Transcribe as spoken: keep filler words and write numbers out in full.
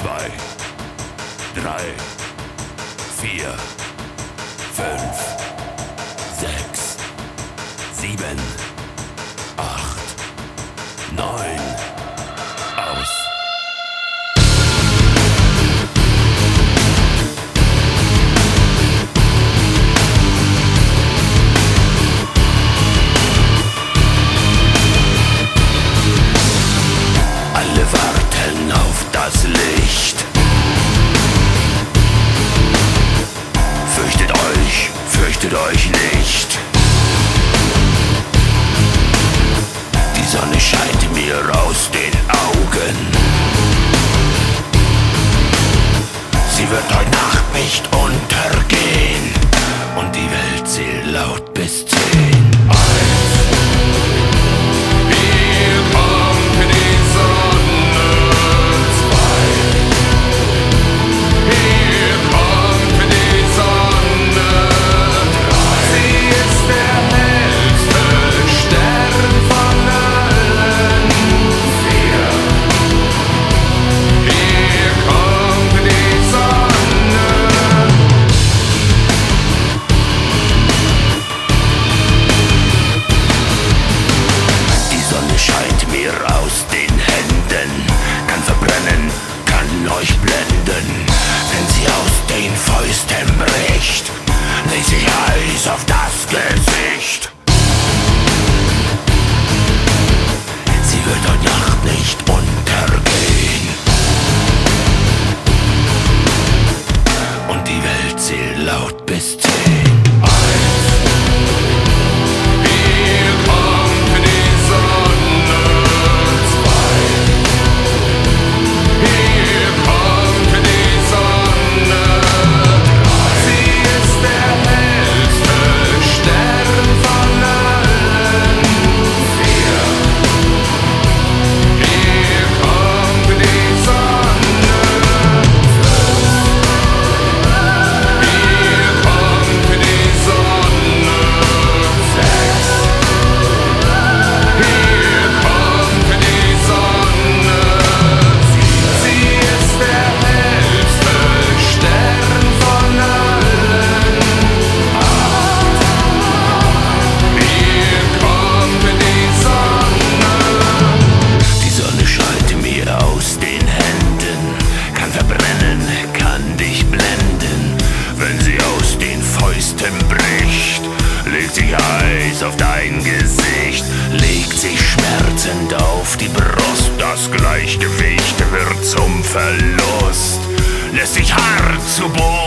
zwei, drei, vier, fünf, sechs, sieben, acht, neun, aus. Alle warten auf das Licht. Fürchtet euch, fürchtet euch nicht. Die Sonne scheint mir aus den Augen. Sie wird heute Nacht nicht untergehen. Und die Welt zählt laut bis zehn. Aus den Händen, kann verbrennen, kann euch blenden. Wenn sie aus den Fäusten bricht, legt sich Eis auf das Gesicht. Sie wird heute Nacht nicht untergehen. Und die Welt zählt laut bis zehn. Bricht, legt sich Eis auf dein Gesicht, legt sich schmerzend auf die Brust. Das Gleichgewicht wird zum Verlust, lässt sich hart zu Boden.